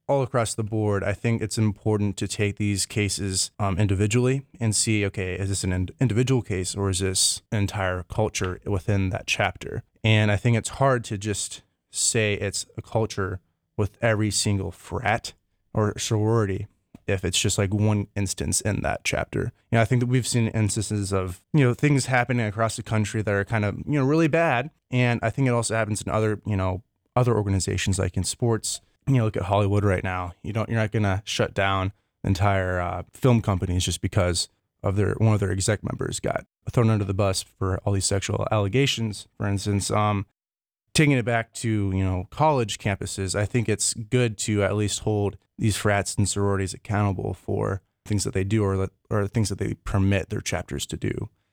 all across the board, I think it's important to take these cases individually and see, okay, is this an individual case or is this an entire culture within that chapter? And I think it's hard to just say it's a culture with every single frat or sorority if it's just like one instance in that chapter. I think that we've seen instances of, things happening across the country that are kind of, really bad. And I think it also happens in other, other organizations like in sports. Look at Hollywood right now. You're not going to shut down entire film companies just because of one of their exec members got thrown under the bus for all these sexual allegations, for instance. Taking it back to, college campuses, I think it's good to at least hold these frats and sororities accountable for things that they do or things that they permit their chapters to do.